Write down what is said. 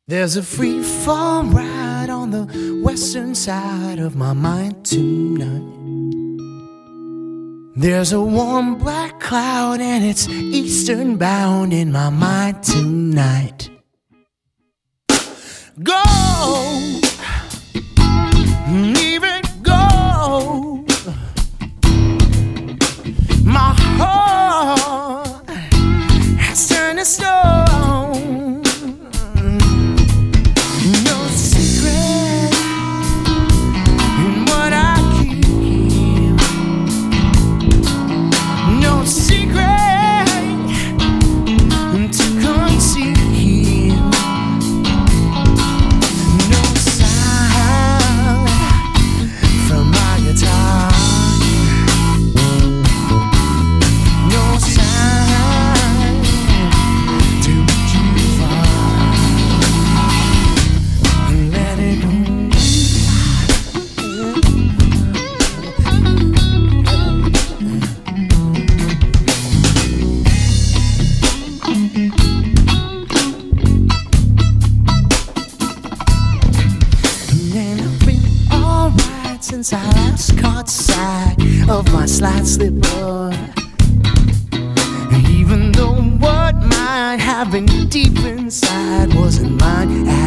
There's a free fall ride on the western side of my mind tonight. There's a warm black cloud and it's eastern bound in my mind tonight. Go, leave it go. My heart has turned to stone. No secret in what I keep. No secret to conceal. No sound from my guitar. No sound too far. Let it go. And I've been alright since I last caught sight of my slight slipper. Even though what might have been deep inside wasn't mine